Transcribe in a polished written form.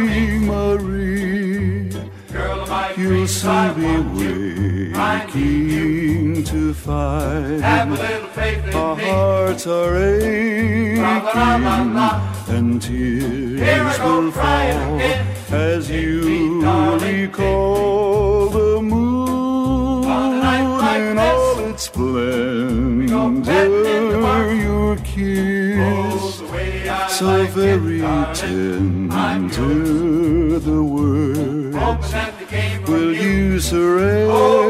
Marie, you'll soon be waking to find our hearts are aching and tears will fall as you recall the moon in all its splendor, your kiss so very tender, the words will you surrender